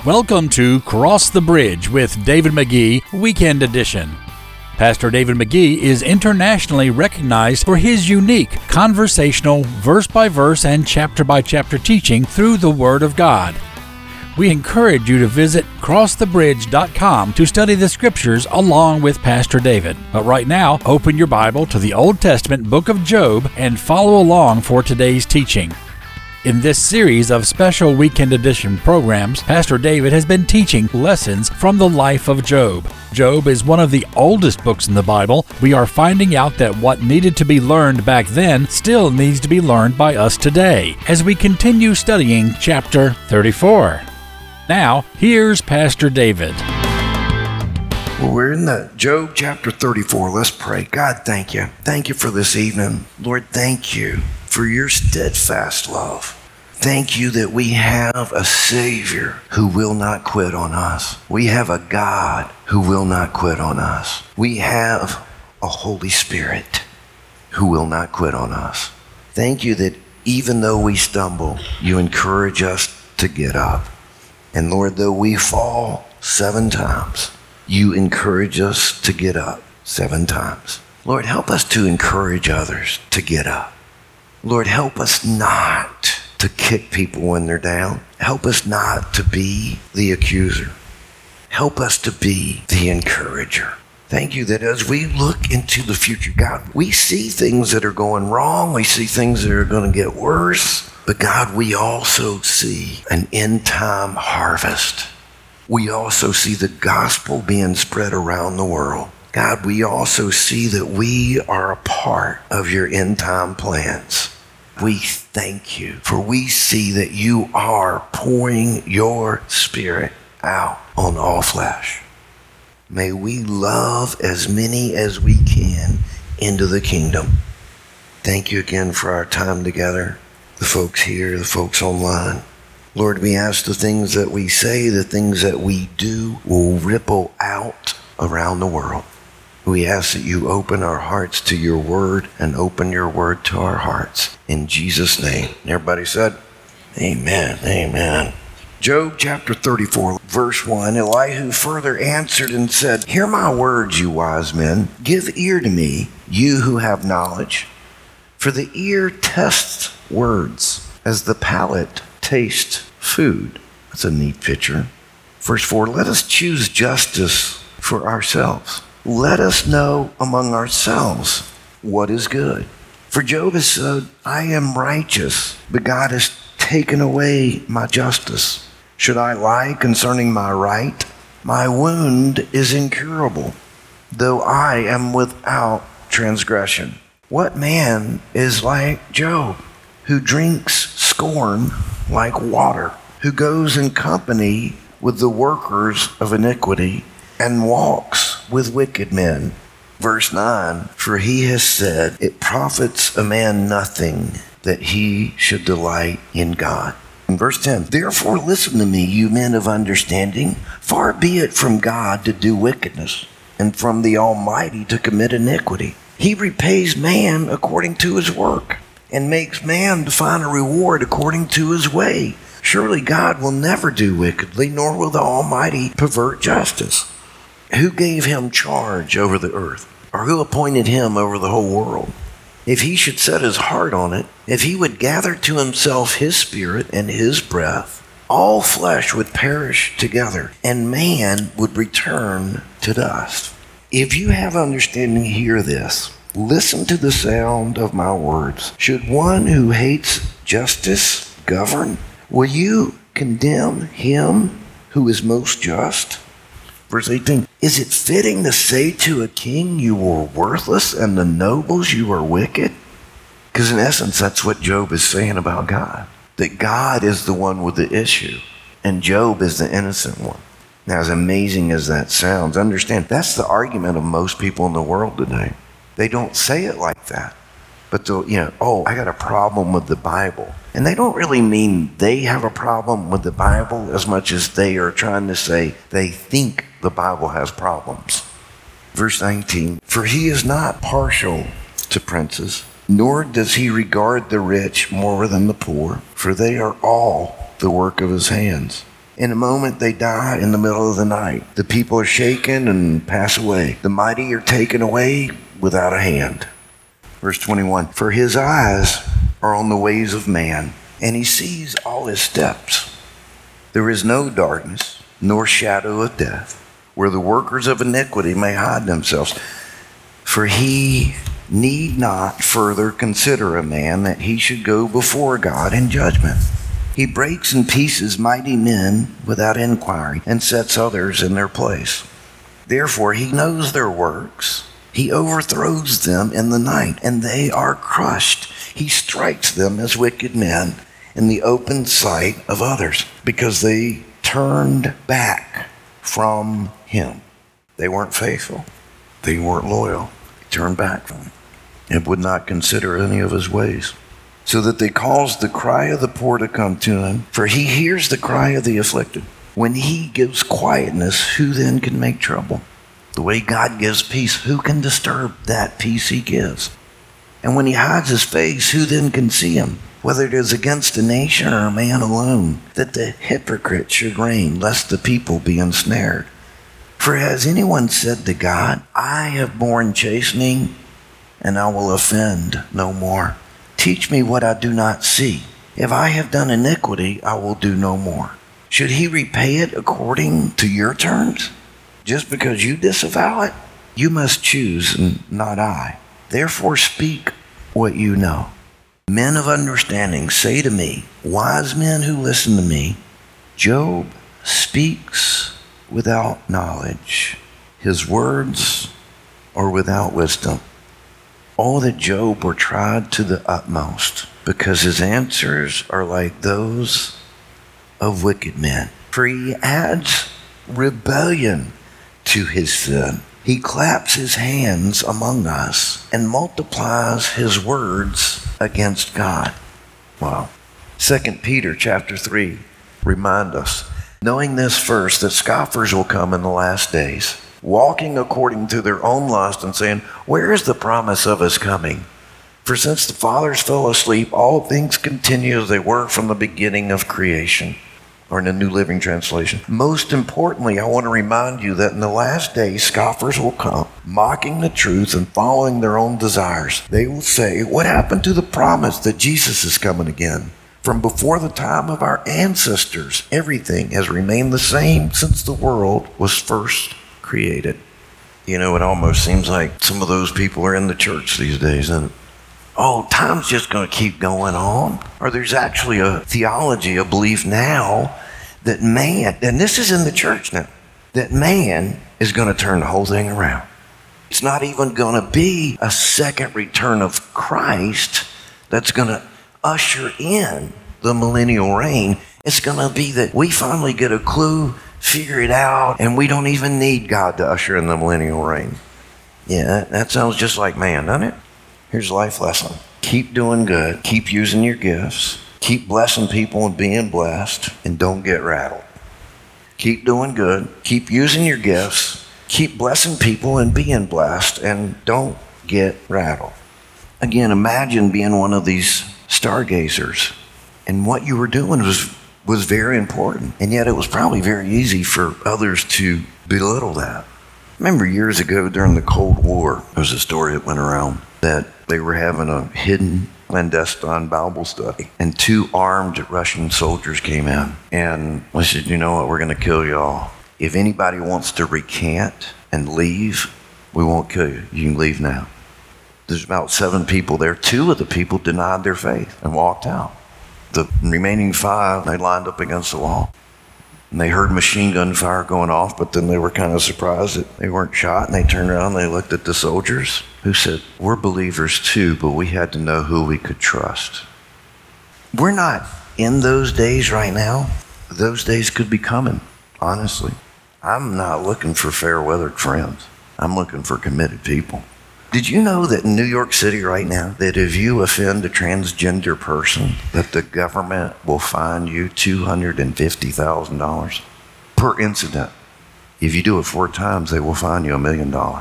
Welcome to Cross the Bridge with David McGee, Weekend Edition. Pastor David McGee is internationally recognized for his unique conversational, verse-by-verse and chapter-by-chapter teaching through the Word of God. We encourage you to visit crossthebridge.com to study the Scriptures along with Pastor David. But right now, open your Bible to the Old Testament book of Job and follow along for today's teaching. In this series of special Weekend Edition programs, Pastor David has been teaching lessons from the life of Job. Job is one of the oldest books in the Bible. We are finding out that what needed to be learned back then still needs to be learned by us today as we continue studying chapter 34. Now, here's Pastor David. Well, we're in the Job chapter 34. Let's pray. God, thank you. Thank you for this evening. Lord, thank you for your steadfast love. Thank you that we have a Savior who will not quit on us. We have a God who will not quit on us. We have a Holy Spirit who will not quit on us. Thank you that even though we stumble, you encourage us to get up. And Lord, though we fall 7 times, you encourage us to get up 7 times. Lord, help us to encourage others to get up. Lord, help us not to kick people when they're down. Help us not to be the accuser. Help us to be the encourager. Thank you that as we look into the future, God, we see things that are going wrong. We see things that are going to get worse. But God, we also see an end-time harvest. We also see the gospel being spread around the world. God, we also see that we are a part of your end-time plans. We thank you, for we see that you are pouring your Spirit out on all flesh. May we love as many as we can into the kingdom. Thank you again for our time together, the folks here, the folks online. Lord, we ask the things that we say, the things that we do will ripple out around the world. We ask that you open our hearts to your word and open your word to our hearts. In Jesus' name. Everybody said, amen, amen. Job chapter 34, verse 1, Elihu further answered and said, hear my words, you wise men. Give ear to me, you who have knowledge. For the ear tests words as the palate tastes food. That's a neat picture. Verse 4, let us choose justice for ourselves. Let us know among ourselves what is good. For Job has said, I am righteous, but God has taken away my justice. Should I lie concerning my right? My wound is incurable, though I am without transgression. What man is like Job, who drinks scorn like water, who goes in company with the workers of iniquity, and walks with wicked men. Verse 9, for he has said, it profits a man nothing that he should delight in God. And verse 10, therefore listen to me, you men of understanding. Far be it from God to do wickedness, and from the Almighty to commit iniquity. He repays man according to his work, and makes man to find a reward according to his way. Surely God will never do wickedly, nor will the Almighty pervert justice. Who gave him charge over the earth? Or who appointed him over the whole world? If he should set his heart on it, if he would gather to himself his spirit and his breath, all flesh would perish together, and man would return to dust. If you have understanding, hear this. Listen to the sound of my words. Should one who hates justice govern? Will you condemn him who is most just? Verse 18, is it fitting to say to a king you are worthless and the nobles you are wicked? Because in essence, that's what Job is saying about God. That God is the one with the issue and Job is the innocent one. Now, as amazing as that sounds, understand that's the argument of most people in the world today. They don't say it like that. But they'll, I got a problem with the Bible. And they don't really mean they have a problem with the Bible as much as they are trying to say they think the Bible has problems. Verse 19, for he is not partial to princes, nor does he regard the rich more than the poor, for they are all the work of his hands. In a moment they die in the middle of the night. The people are shaken and pass away. The mighty are taken away without a hand. Verse 21, for his eyes are on the ways of man, and he sees all his steps. There is no darkness, nor shadow of death, where the workers of iniquity may hide themselves. For he need not further consider a man that he should go before God in judgment. He breaks in pieces mighty men without inquiry, and sets others in their place. Therefore he knows their works. He overthrows them in the night, and they are crushed. He strikes them as wicked men in the open sight of others, because they turned back from him. They weren't faithful. They weren't loyal. They turned back from him and would not consider any of his ways. So that they caused the cry of the poor to come to him, for he hears the cry of the afflicted. When he gives quietness, who then can make trouble? The way God gives peace, who can disturb that peace he gives? And when he hides his face, who then can see him? Whether it is against a nation or a man alone, that the hypocrite should reign, lest the people be ensnared. For has anyone said to God, I have borne chastening, and I will offend no more? Teach me what I do not see. If I have done iniquity, I will do no more. Should he repay it according to your terms? Just because you disavow it? You must choose, and not I. Therefore speak what you know. Men of understanding say to me, wise men who listen to me, Job speaks without knowledge. His words are without wisdom. All that Job were tried to the utmost, because his answers are like those of wicked men. For he adds rebellion to his sin. He claps his hands among us and multiplies his words against God. Wow. 2 Peter chapter 3 remind us, knowing this first, that scoffers will come in the last days, walking according to their own lust and saying, where is the promise of his coming? For since the fathers fell asleep, all things continue as they were from the beginning of creation. Or in the New Living Translation. Most importantly, I want to remind you that in the last days, scoffers will come, mocking the truth and following their own desires. They will say, what happened to the promise that Jesus is coming again? From before the time of our ancestors, everything has remained the same since the world was first created. You know, it almost seems like some of those people are in the church these days, and oh, time's just going to keep going on. Or there's actually a theology, a belief now that man, and this is in the church now, that man is going to turn the whole thing around. It's not even going to be a second return of Christ that's going to usher in the millennial reign. It's going to be that we finally get a clue, figure it out, and we don't even need God to usher in the millennial reign. Yeah, that sounds just like man, doesn't it? Here's a life lesson. Keep doing good. Keep using your gifts. Keep blessing people and being blessed. And don't get rattled. Keep doing good. Keep using your gifts. Keep blessing people and being blessed. And don't get rattled. Again, imagine being one of these stargazers. And what you were doing was very important. And yet it was probably very easy for others to belittle that. Remember years ago during the Cold War, there was a story that went around that they were having a hidden clandestine Bible study, and 2 armed Russian soldiers came in and they said, you know what, we're going to kill y'all. If anybody wants to recant and leave, we won't kill you. You can leave now. There's about 7 people there. 2 of the people denied their faith and walked out. The remaining 5, they lined up against the wall. And they heard machine gun fire going off, but then they were kind of surprised that they weren't shot. And they turned around and they looked at the soldiers who said, we're believers too, but we had to know who we could trust. We're not in those days right now. Those days could be coming, honestly. I'm not looking for fair-weathered friends. I'm looking for committed people. Did you know that in New York City right now, that if you offend a transgender person, that the government will fine you $250,000 per incident? If you do it 4 times, they will fine you $1 million.